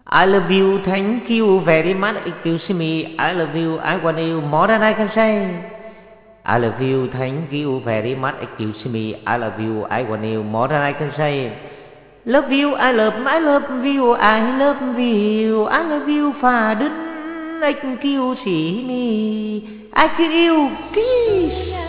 I love you, thank you very much, excuse me. I love you, I want you more than I can say. I love you, thank you very much, excuse me. I love you, I want you more than I can say. Love you, I love you, I love you, I love you, phà đứt excuse me. I kill you, kiss.